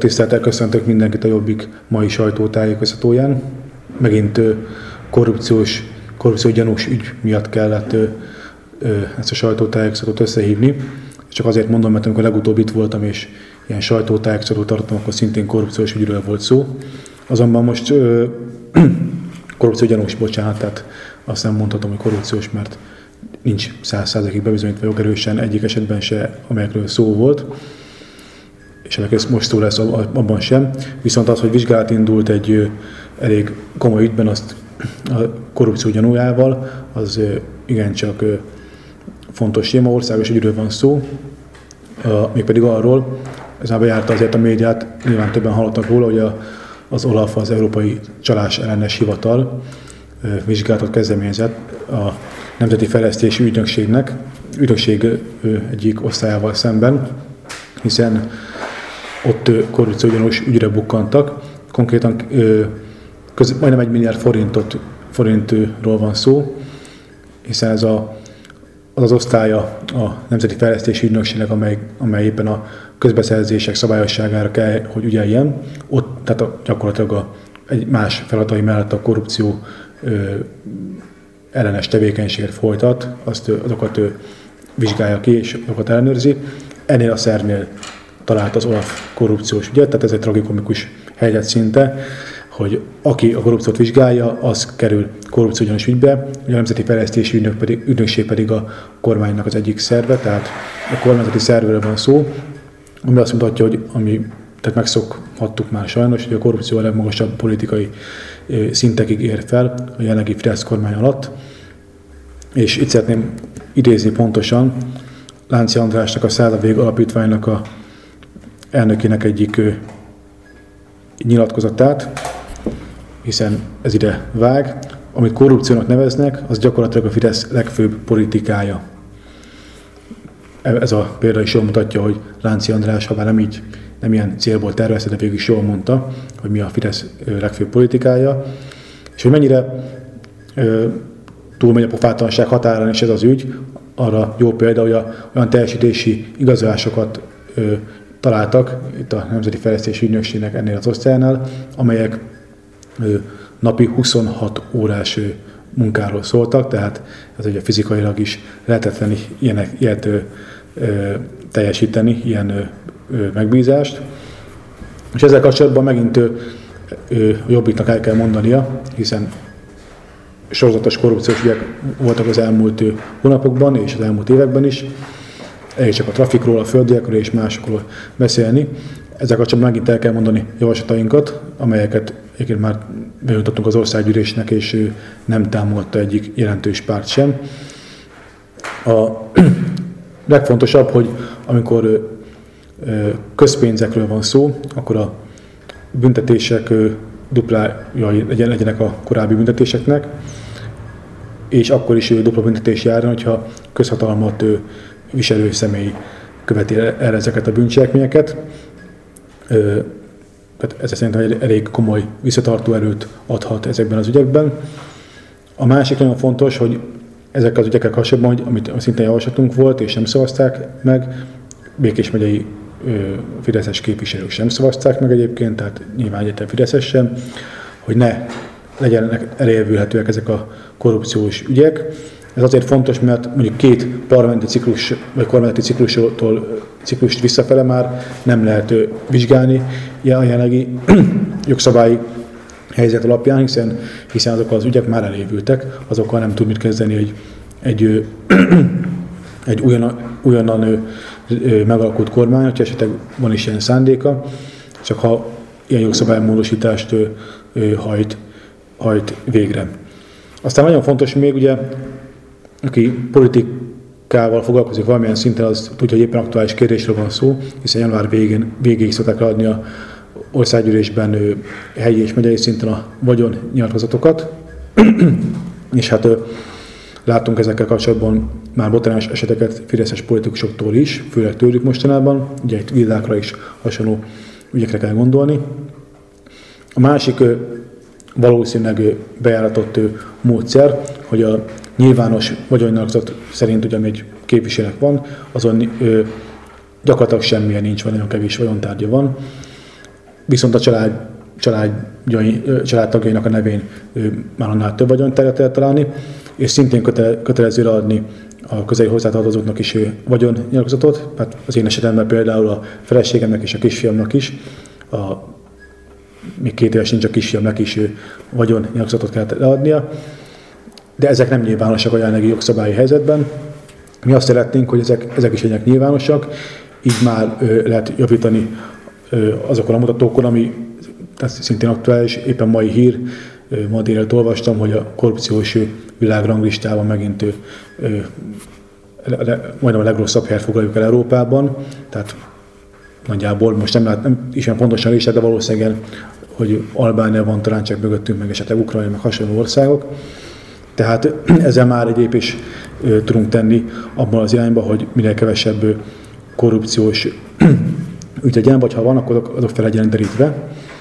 Tisztelettel köszöntök mindenkit a Jobbik mai sajtótájékoztatóján. Megint korrupciógyanús ügy miatt kellett ezt a sajtótájékoztatót összehívni. Csak azért mondom, mert amikor legutóbb itt voltam és ilyen sajtótájékoztatót tartottam, akkor szintén korrupciós ügyről volt szó. Azonban most korrupciógyanús, bocsánat, tehát azt nem mondhatom, hogy korrupciós, mert nincs 100%-ig bebizonyítva jogerősen egyik esetben se, amelyekről szó volt, és amelyekről most szó lesz abban sem. Viszont az, hogy vizsgálat indult egy elég komoly ügyben, azt a korrupció gyanújával, az igencsak fontos téma, országos ügyről van szó, mégpedig arról, ez már bejárta azért a médiát, nyilván többen hallottak róla, hogy az OLAF, az Európai Csalás Ellenes Hivatal vizsgálatot kezdeményezett a Nemzeti Fejlesztési Ügynökség egyik osztályával szemben, hiszen ott korrupciógyanús ügyre bukkantak. Konkrétan majdnem 1 milliárd forintról van szó, hiszen ez az osztálya a Nemzeti Fejlesztési Ügynökségnek, amely éppen a közbeszerzések szabályosságára kell, hogy ügyeljen. Ott tehát gyakorlatilag egy más feladatai mellett a korrupció ellenes tevékenységet folytat, azokat vizsgálja ki és azokat ellenőrzi. Ennél a szervnél talált az OLAF korrupciós ügyet, tehát ez egy tragikomikus helyzet szinte, hogy aki a korrupciót vizsgálja, az kerül korrupciógyanús ügybe, a Nemzeti Fejlesztési Ügynökség pedig a kormánynak az egyik szerve, tehát a kormányzati szervről van szó, ami azt mutatja, hogy tehát megszokhattuk már sajnos, hogy a korrupció a legmagasabb politikai szintekig ér fel a jelenlegi Fidesz kormány alatt. És itt szeretném idézni pontosan Lánci Andrásnak, a Századvég Alapítványnak a elnökének egyik nyilatkozatát, hiszen ez ide vág. Amit korrupciónak neveznek, az gyakorlatilag a Fidesz legfőbb politikája. Ez a példa is jól mutatja, hogy Lánci András, ha már nem ilyen célból tervezte, de végül is jól mondta, hogy mi a Fidesz legfőbb politikája, és hogy mennyire túlmegy a pofátlanság határán is ez az ügy, arra jó példa, hogy olyan teljesítési igazolásokat találtak itt a Nemzeti Fejlesztési Ügynökségnek ennél az osztályánál, amelyek napi 26 órás munkáról szóltak, tehát ez ugye fizikailag is lehetetlen ilyet teljesíteni, ilyen megbízást. És ezzel kapcsolatban megint a Jobbiknak el kell mondania, hiszen sorozatos korrupciós ügyek voltak az elmúlt hónapokban és az elmúlt években is. Elég csak a trafikról, a földiekről és másokról beszélni. Ezzel kapcsolatban megint el kell mondani javaslatainkat, amelyeket egyébként már bejutattunk az országgyűlésnek, és nem támogatta egyik jelentős párt sem. A legfontosabb, hogy amikor közpénzekről van szó, akkor a büntetések duplája legyenek a korábbi büntetéseknek, és akkor is dupla büntetés járna, hogyha közhatalmat viselő személy követi el ezeket a bűncselekményeket. Tehát ez szerintem egy elég komoly visszatartó erőt adhat ezekben az ügyekben. A másik nagyon fontos, hogy ezekkel az ügyekkel kapcsolatban, amit szintén javaslatunk volt, és nem szavazták meg, Békés megyei fideszes képviselők sem szavazták meg egyébként, tehát nyilván egyetem fideszes sem, hogy ne legyenek elévülhetőek ezek a korrupciós ügyek. Ez azért fontos, mert mondjuk 2 parlamenti ciklus, vagy kormányzati ciklust visszafele már nem lehet vizsgálni a jelenlegi jogszabályi helyzet alapján, hiszen azok az ügyek már elévültek, azokkal nem tud mit kezdeni egy újonnan megalakult kormány, hogyha esetleg van is ilyen szándéka, csak ha ilyen jogszabálymódosítást hajt végre. Aztán nagyon fontos még, ugye, aki politikával foglalkozik valamilyen szinten, az tudja, hogy éppen aktuális kérdésről van szó, hiszen január végéig szokták adni a országgyűlésben helyi és megyei szinten a vagyonnyilatkozatokat, és hát láttunk ezekkel kapcsolatban már botrányos eseteket fideszes politikusoktól is, főleg tőlük mostanában, ugye itt Villákra is hasonló ügyekre kell gondolni. A másik valószínűleg bejáratott módszer, hogy a nyilvános vagyonnyilatkozat szerint, ugye, ami egy képviselőnek van, azon gyakorlatilag semmilyen nincs, vagy nagyon kevés vagyontárgya van. viszont a családtagjainak a nevén már annál több vagyont lehet találni, és szintén kötelező adni a közeli hozzátartozóknak is vagyonnyilatkozatot. Hát az én esetemben például a feleségemnek és a kisfiamnak is, még 2 éves nincs a kisfiamnak is vagyonnyilatkozatot kellett leadnia, de ezek nem nyilvánosak a jelenlegi jogszabályi helyzetben. Mi azt szeretnénk, hogy ezek is legyenek nyilvánosak, így már lehet javítani azokon a mutatókon, ami szintén aktuális, éppen mai hír, ma délelőtt olvastam, hogy a korrupciós világranglistában megint majdnem a legrosszabb helyet foglaljuk el Európában, tehát nagyjából most nem ismerem pontosan listát, de valószínűleg, hogy Albánia van talán csak mögöttünk, meg esetleg Ukrajna, meg hasonló országok. Tehát ezzel már egy lépés tudunk tenni abban az irányba, hogy minél kevesebb korrupciós ügy legyen, vagy ha van, akkor azok fel legyen derítve.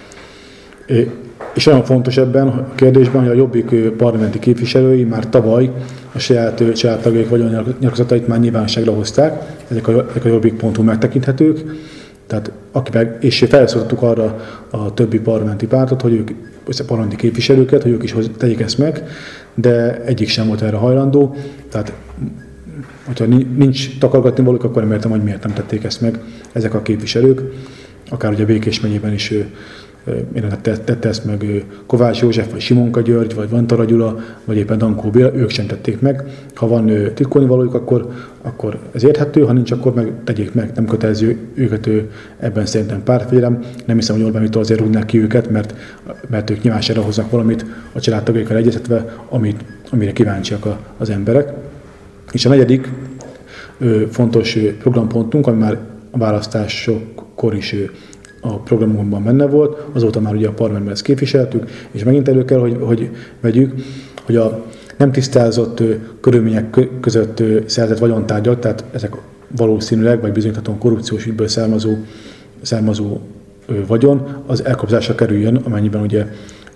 És nagyon fontos ebben a kérdésben, hogy a Jobbik parlamenti képviselői már tavaly a saját családtagjaik vagyonnyilatkozatait már nyilvánosságra hozták, ezek a jobbik.hu megtekinthetők, tehát és felszólítottuk arra a többi parlamenti pártot, hogy ők, parlamenti képviselőket, hogy ők is tegyék ezt meg, de egyik sem volt erre hajlandó, tehát hogyha nincs takargatni valók, akkor nem értem, hogy miért nem tették ezt meg ezek a képviselők, akár ugye Békés megyében is tette ezt meg Kovács József, vagy Simonka György, vagy Vantara Gyula, vagy éppen Dankó Béla, ők sem tették meg. Ha van titkolni valójuk, akkor ez érthető, ha nincs, akkor meg tegyék meg, nem kötelező őket ebben szerintem pártfegyelem. Nem hiszem, hogy Orbán Viktor azért rúgnák ki őket, mert ők nyilvánosságra hoznak valamit a családtagjaikkal egyeztetve, amire kíváncsiak az emberek. És a negyedik fontos programpontunk, ami már a választásokkor is a programunkban benne volt, azóta már ugye a parlamentben ezt képviseltük, és megint elő kell, hogy vegyük, hogy a nem tisztázott körülmények között szerzett vagyontárgyak, tehát ezek valószínűleg, vagy bizonyíthatóan korrupciós ügyből származó vagyon, az elkobzásra kerüljön, amennyiben ugye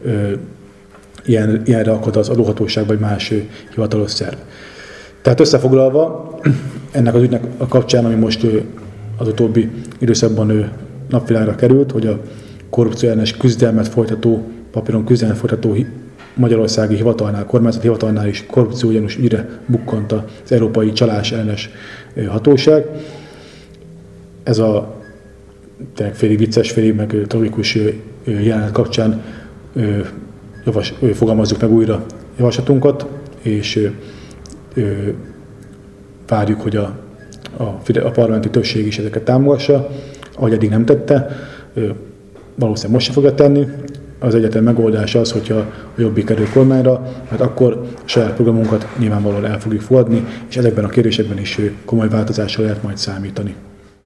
ilyenre akad az adóhatóság, vagy más hivatalos szerv. Tehát összefoglalva, ennek az ügynek a kapcsán, ami most az utóbbi időszakban napvilágra került, hogy a korrupció ellenes papíron küzdelmet folytató magyarországi hivatalnál, kormányzati hivatalnál is korrupció gyanús ügyre bukkant az Európai Csalás Ellenes Hatóság. Ez a félig vicces, félig meg tragikus jelenet kapcsán fogalmazzuk meg újra javaslatunkat, és várjuk, hogy a parlamenti többség is ezeket támogassa, ahogy eddig nem tette, valószínűleg most se fogja tenni. Az egyetlen megoldás az, hogyha a Jobbik kerül kormányra, mert akkor a saját programunkat nyilvánvalóan el fogjuk fogadni, és ezekben a kérdésekben is komoly változásra lehet majd számítani.